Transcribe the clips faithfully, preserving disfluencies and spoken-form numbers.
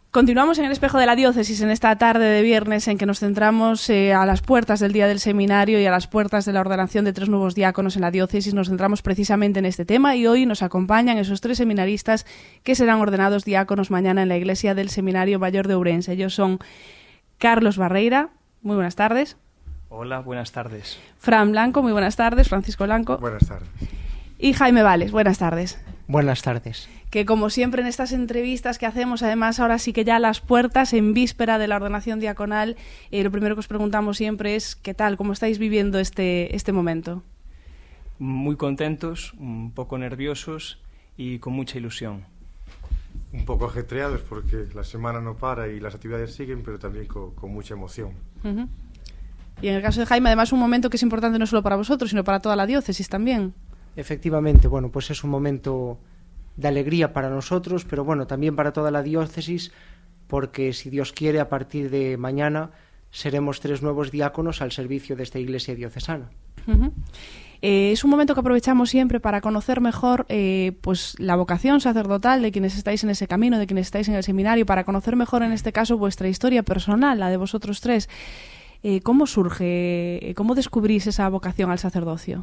Continuamos en el espejo de la diócesis en esta tarde de viernes en que nos centramos eh, a las puertas del día del seminario y a las puertas de la ordenación de tres nuevos diáconos en la diócesis. Nos centramos precisamente en este tema y hoy nos acompañan esos tres seminaristas que serán ordenados diáconos mañana en la iglesia del Seminario Mayor de Ourense. Ellos son Carlos Barreira, muy buenas tardes. Hola, buenas tardes. Fran Blanco, muy buenas tardes. Francisco Blanco. Buenas tardes. Y Jaime Vales, buenas tardes. Buenas tardes. Que como siempre en estas entrevistas que hacemos, además ahora sí que ya a las puertas, en víspera de la ordenación diaconal, eh, lo primero que os preguntamos siempre es ¿qué tal? ¿Cómo estáis viviendo este, este momento? Muy contentos, un poco nerviosos y con mucha ilusión. Un poco ajetreados porque la semana no para y las actividades siguen, pero también con, con mucha emoción. Uh-huh. Y en el caso de Jaime, además un momento que es importante no solo para vosotros, sino para toda la diócesis también. Efectivamente, bueno, pues es un momento de alegría para nosotros, pero bueno, también para toda la diócesis, porque si Dios quiere, a partir de mañana seremos tres nuevos diáconos al servicio de esta iglesia diocesana. Uh-huh. Eh, es un momento que aprovechamos siempre para conocer mejor eh, pues la vocación sacerdotal de quienes estáis en ese camino, de quienes estáis en el seminario, para conocer mejor en este caso vuestra historia personal, la de vosotros tres. Eh, ¿Cómo surge, cómo descubrís esa vocación al sacerdocio?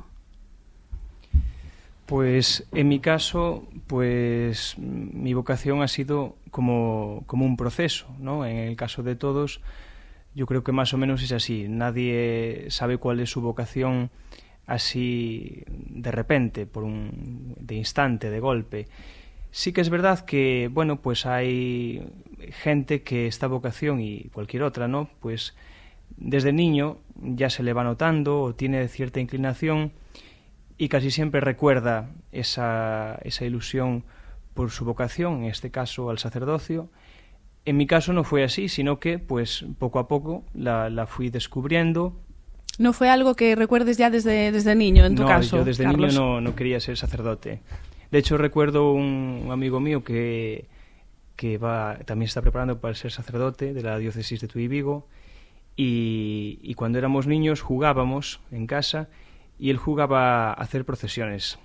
Pues en mi caso, pues mi vocación ha sido como, como un proceso, ¿no? En el caso de todos, yo creo que más o menos es así. Nadie sabe cuál es su vocación así de repente, por un de instante, de golpe. Sí que es verdad que, bueno, pues hay gente que esta vocación y cualquier otra, ¿no? Pues desde niño ya se le va notando o tiene cierta inclinación y casi siempre recuerda esa, esa ilusión por su vocación, en este caso al sacerdocio. En mi caso no fue así, sino que pues poco a poco la, la fui descubriendo. ¿No fue algo que recuerdes ya desde, desde niño, en tu no, caso, yo desde Carlos? niño no, no quería ser sacerdote. De hecho, recuerdo un, un amigo mío que, que va, también está preparando para ser sacerdote de la diócesis de Tuy y Vigo, y, y cuando éramos niños jugábamos en casa y él jugaba a hacer procesiones.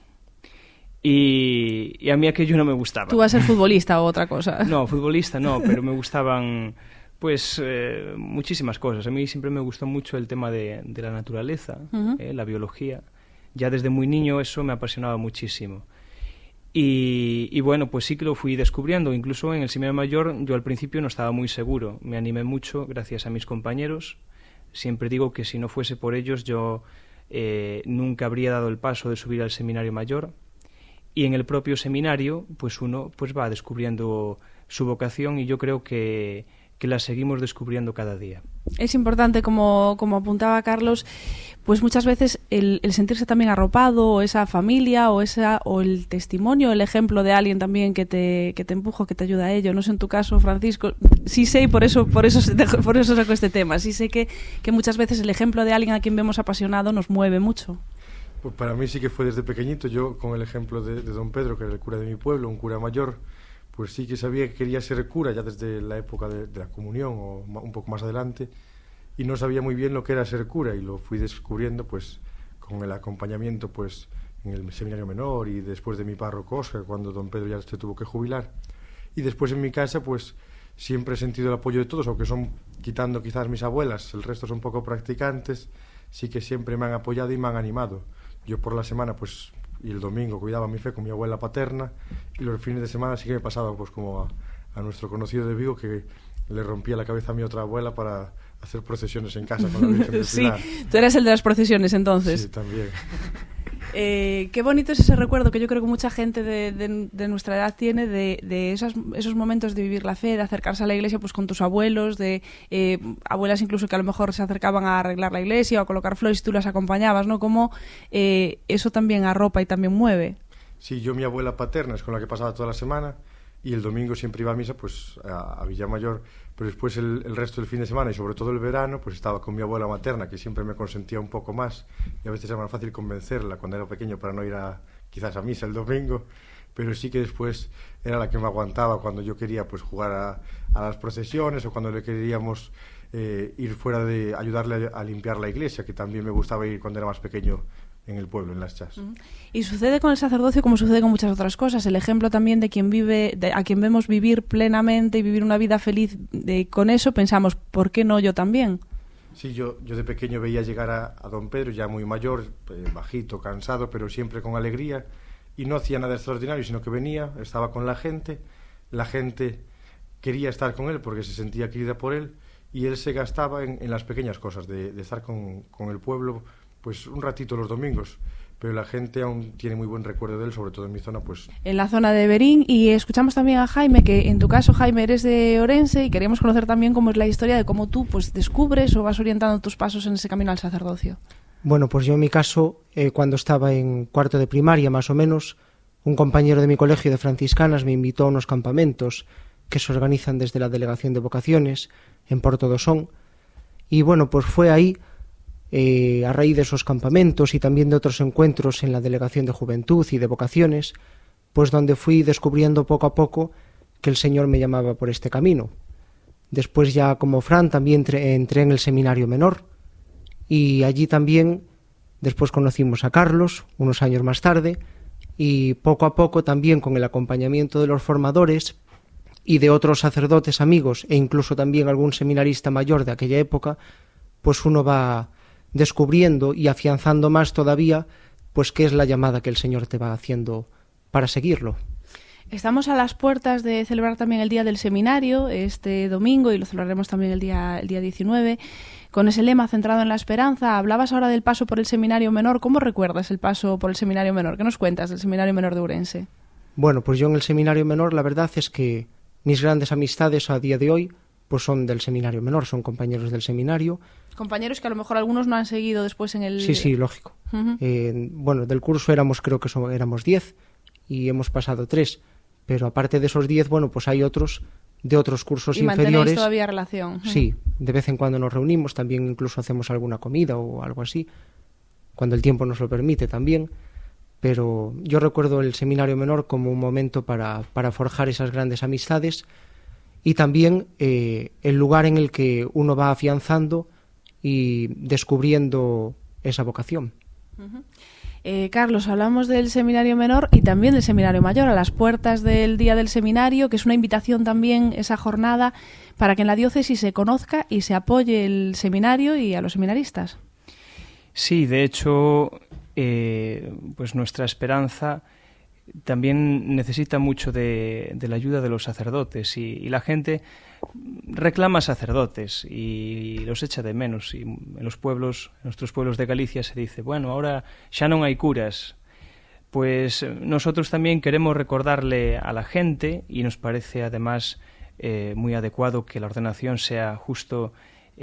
Y, y a mí aquello no me gustaba. ¿Tú vas a ser futbolista o otra cosa? No, futbolista no, pero me gustaban pues eh, muchísimas cosas. A mí siempre me gustó mucho el tema de, de la naturaleza, uh-huh. eh, la biología. Ya desde muy niño eso me apasionaba muchísimo. Y, y bueno, pues sí que lo fui descubriendo. Incluso en el Seminario Mayor yo al principio no estaba muy seguro. Me animé mucho gracias a mis compañeros. Siempre digo que si no fuese por ellos yo eh, nunca habría dado el paso de subir al Seminario Mayor. Y en el propio seminario pues uno pues va descubriendo su vocación y yo creo que, que la seguimos descubriendo cada día. Es importante, como, como apuntaba Carlos, pues muchas veces el, el sentirse también arropado, o esa familia, o esa o el testimonio, el ejemplo de alguien también que te, que te empuja, que te ayuda a ello. No sé en tu caso, Francisco, sí sé y por eso, por eso, por eso saco este tema, sí sé que, que muchas veces el ejemplo de alguien a quien vemos apasionado nos mueve mucho. Pues para mí sí que fue desde pequeñito. Yo, con el ejemplo de, de don Pedro, que era el cura de mi pueblo, un cura mayor, pues sí que sabía que quería ser cura ya desde la época de, de la comunión o un poco más adelante, y no sabía muy bien lo que era ser cura, y lo fui descubriendo pues con el acompañamiento pues en el seminario menor y después de mi párroco Óscar, cuando don Pedro ya se tuvo que jubilar. Y después en mi casa pues siempre he sentido el apoyo de todos, aunque son, quitando quizás mis abuelas, el resto son poco practicantes, sí que siempre me han apoyado y me han animado. Yo por la semana pues y el domingo cuidaba mi fe con mi abuela paterna, y los fines de semana sí que me pasaba pues como a, a nuestro conocido de Vigo, que le rompía la cabeza a mi otra abuela para hacer procesiones en casa con la Virgen del Pilar. Sí, tú eras el de las procesiones entonces. Sí, también. Eh, qué bonito es ese recuerdo que yo creo que mucha gente de, de, de nuestra edad tiene de, de esas, esos momentos de vivir la fe, de acercarse a la iglesia pues con tus abuelos, de eh, abuelas incluso que a lo mejor se acercaban a arreglar la iglesia o a colocar flores y tú las acompañabas, ¿no? Como eh, eso también arropa y también mueve. Sí, yo mi abuela paterna es con la que pasaba toda la semana, y el domingo siempre iba a misa pues a, a Villamayor, pero después el, el resto del fin de semana y sobre todo el verano pues estaba con mi abuela materna, que siempre me consentía un poco más, y a veces era más fácil convencerla cuando era pequeño para no ir a, quizás a misa el domingo, pero sí que después era la que me aguantaba cuando yo quería pues jugar a, a las procesiones, o cuando le queríamos eh, ir fuera de ayudarle a, a limpiar la iglesia, que también me gustaba ir cuando era más pequeño en el pueblo, en Las Chas. Uh-huh. Y sucede con el sacerdocio como sucede con muchas otras cosas. El ejemplo también de quien vive, de, a quien vemos vivir plenamente y vivir una vida feliz de, con eso, pensamos, ¿por qué no yo también? Sí, yo, yo de pequeño veía llegar a, a don Pedro, ya muy mayor, eh, bajito, cansado, pero siempre con alegría, y no hacía nada extraordinario, sino que venía, estaba con la gente, la gente quería estar con él porque se sentía querida por él, y él se gastaba en, en las pequeñas cosas, de, de estar con, con el pueblo, pues un ratito los domingos, pero la gente aún tiene muy buen recuerdo de él, sobre todo en mi zona, pues... En la zona de Berín, y escuchamos también a Jaime, que en tu caso, Jaime, eres de Orense, y queríamos conocer también cómo es la historia de cómo tú pues descubres o vas orientando tus pasos en ese camino al sacerdocio. Bueno, pues yo en mi caso, eh, cuando estaba en cuarto de primaria, más o menos, un compañero de mi colegio de franciscanas me invitó a unos campamentos que se organizan desde la Delegación de Vocaciones en Porto do Son, y bueno, pues fue ahí... Eh, a raíz de esos campamentos y también de otros encuentros en la Delegación de Juventud y de Vocaciones, pues donde fui descubriendo poco a poco que el Señor me llamaba por este camino. Después ya como Fran también entré, entré en el seminario menor, y allí también después conocimos a Carlos unos años más tarde, y poco a poco también con el acompañamiento de los formadores y de otros sacerdotes amigos e incluso también algún seminarista mayor de aquella época, pues uno va descubriendo y afianzando más todavía pues qué es la llamada que el Señor te va haciendo para seguirlo. Estamos a las puertas de celebrar también el Día del Seminario este domingo, y lo celebraremos también el día, el día diecinueve, con ese lema centrado en la esperanza. Hablabas ahora del paso por el Seminario Menor. ¿Cómo recuerdas el paso por el Seminario Menor? ¿Qué nos cuentas del Seminario Menor de Ourense? Bueno, pues yo en el Seminario Menor la verdad es que mis grandes amistades a día de hoy pues son del Seminario Menor, son compañeros del seminario. Compañeros que a lo mejor algunos no han seguido después en el... Sí, sí, lógico. Uh-huh. Eh, bueno, del curso éramos, creo que son, éramos diez y hemos pasado tres, pero aparte de esos diez, bueno, pues hay otros de otros cursos ¿Y inferiores. ¿Y mantenéis todavía relación? Uh-huh. Sí, de vez en cuando nos reunimos, también incluso hacemos alguna comida o algo así, cuando el tiempo nos lo permite también, pero yo recuerdo el Seminario Menor como un momento para, para forjar esas grandes amistades, y también eh, el lugar en el que uno va afianzando y descubriendo esa vocación. Uh-huh. Eh, Carlos, hablamos del Seminario Menor y también del Seminario Mayor, a las puertas del Día del Seminario, que es una invitación también, esa jornada, para que en la diócesis se conozca y se apoye el seminario y a los seminaristas. Sí, de hecho, eh, pues nuestra esperanza también necesita mucho de, de la ayuda de los sacerdotes, y, y la gente reclama sacerdotes y los echa de menos, y en los pueblos, en nuestros pueblos de Galicia se dice, bueno, ahora xa non hai curas. Pues nosotros también queremos recordarle a la gente, y nos parece además eh, muy adecuado que la ordenación sea justo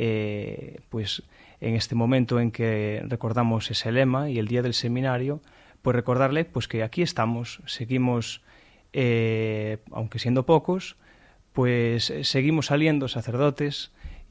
eh, pues en este momento en que recordamos ese lema y el Día del Seminario, pues recordarle pues que aquí estamos, seguimos, eh, aunque siendo pocos, pues seguimos saliendo sacerdotes,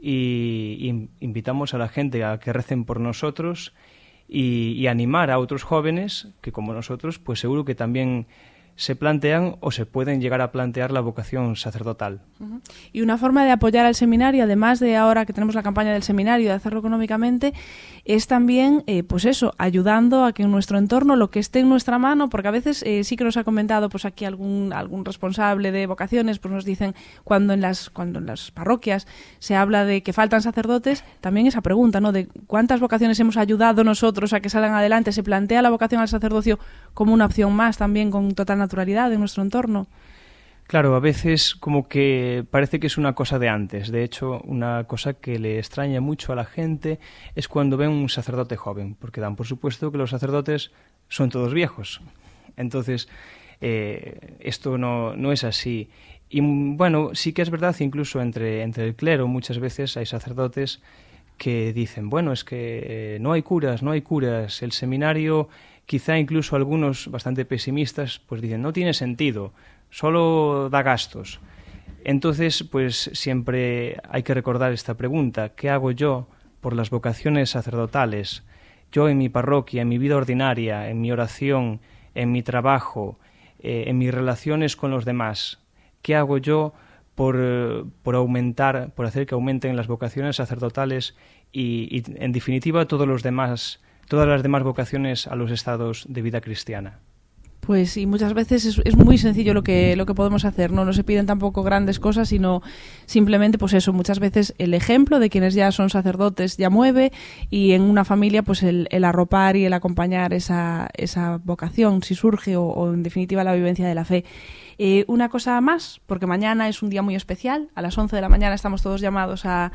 y, y invitamos a la gente a que recen por nosotros, y, y animar a otros jóvenes que como nosotros pues seguro que también se plantean o se pueden llegar a plantear la vocación sacerdotal. Uh-huh. Y una forma de apoyar al seminario, además de ahora que tenemos la campaña del seminario, de hacerlo económicamente, es también, eh, pues eso, ayudando a que en nuestro entorno lo que esté en nuestra mano, porque a veces eh, sí que nos ha comentado pues aquí algún algún responsable de vocaciones, pues nos dicen cuando en las cuando en las parroquias se habla de que faltan sacerdotes, también esa pregunta, ¿no? De cuántas vocaciones hemos ayudado nosotros a que salgan adelante, se plantea la vocación al sacerdocio como una opción más también con total naturalidad en nuestro entorno. Claro, a veces como que parece que es una cosa de antes. De hecho, una cosa que le extraña mucho a la gente es cuando ven un sacerdote joven, porque dan por supuesto que los sacerdotes son todos viejos. Entonces, eh, esto no, no es así. Y bueno, sí que es verdad, incluso entre, entre el clero muchas veces hay sacerdotes que dicen, bueno, es que eh, no hay curas, no hay curas, el seminario, quizá incluso algunos bastante pesimistas, pues dicen, no tiene sentido, solo da gastos. Entonces, pues siempre hay que recordar esta pregunta, ¿qué hago yo por las vocaciones sacerdotales? Yo en mi parroquia, en mi vida ordinaria, en mi oración, en mi trabajo, eh, en mis relaciones con los demás, ¿qué hago yo por, por aumentar, por hacer que aumenten las vocaciones sacerdotales y, y en definitiva todos los demás todas las demás vocaciones a los estados de vida cristiana. Pues y muchas veces es, es muy sencillo lo que lo que podemos hacer, ¿no? No se piden tampoco grandes cosas, sino simplemente, pues eso, muchas veces el ejemplo de quienes ya son sacerdotes ya mueve, y en una familia, pues el, el arropar y el acompañar esa, esa vocación, si surge, o, o en definitiva la vivencia de la fe. Eh, una cosa más, porque mañana es un día muy especial, a las once de la mañana estamos todos llamados a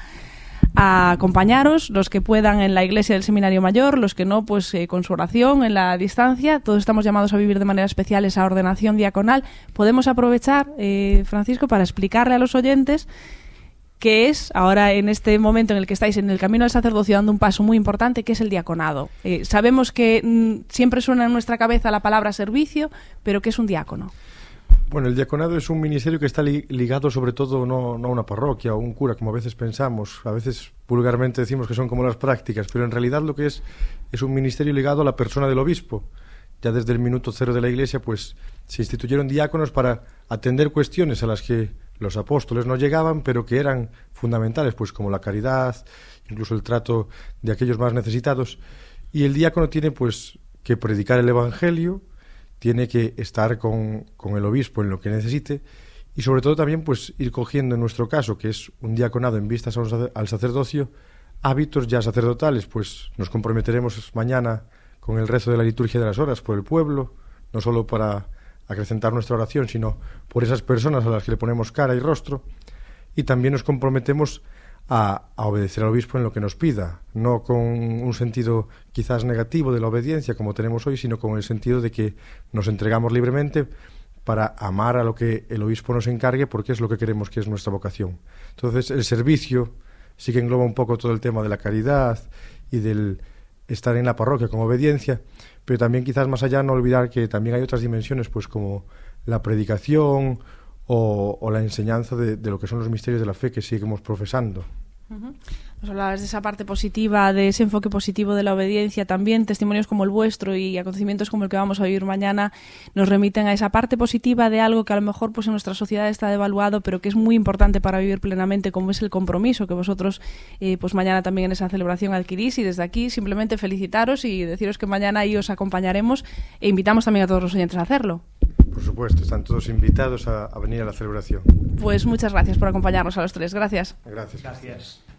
a acompañaros, los que puedan en la iglesia del Seminario Mayor, los que no, pues eh, con su oración en la distancia. Todos estamos llamados a vivir de manera especial esa ordenación diaconal. Podemos aprovechar, eh, Francisco, para explicarle a los oyentes qué es, ahora en este momento en el que estáis en el camino del sacerdocio dando un paso muy importante, qué es el diaconado. Eh, sabemos que mm, siempre suena en nuestra cabeza la palabra servicio, pero ¿qué es un diácono? Bueno, el diaconado es un ministerio que está li ligado sobre todo no, no a una parroquia o un cura, como a veces pensamos. A veces vulgarmente decimos que son como las prácticas, pero en realidad lo que es es un ministerio ligado a la persona del obispo. Ya desde el minuto cero de la Iglesia, pues se instituyeron diáconos para atender cuestiones a las que los apóstoles no llegaban, pero que eran fundamentales, pues como la caridad, incluso el trato de aquellos más necesitados. Y el diácono tiene pues que predicar el Evangelio, tiene que estar con, con el obispo en lo que necesite, y sobre todo también pues ir cogiendo, en nuestro caso, que es un diaconado en vistas a un, al sacerdocio, hábitos ya sacerdotales. Pues nos comprometeremos mañana con el rezo de la liturgia de las horas por el pueblo, no solo para acrecentar nuestra oración, sino por esas personas a las que le ponemos cara y rostro, y también nos comprometemos A, a obedecer al obispo en lo que nos pida, no con un sentido quizás negativo de la obediencia como tenemos hoy, sino con el sentido de que nos entregamos libremente para amar a lo que el obispo nos encargue, porque es lo que queremos, que es nuestra vocación. Entonces el servicio sí que engloba un poco todo el tema de la caridad y del estar en la parroquia con obediencia, pero también quizás más allá no olvidar que también hay otras dimensiones, pues como la predicación o, o la enseñanza de, de lo que son los misterios de la fe que seguimos profesando. Uh-huh. Nos hablabas de esa parte positiva, de ese enfoque positivo de la obediencia. También testimonios como el vuestro y acontecimientos como el que vamos a vivir mañana nos remiten a esa parte positiva de algo que a lo mejor pues en nuestra sociedad está devaluado, pero que es muy importante para vivir plenamente, como es el compromiso que vosotros eh, pues mañana también en esa celebración adquirís. Y desde aquí simplemente felicitaros y deciros que mañana ahí os acompañaremos, e invitamos también a todos los oyentes a hacerlo. Por supuesto, están todos invitados a, a venir a la celebración. Pues muchas gracias por acompañarnos a los tres. Gracias. Gracias. Gracias.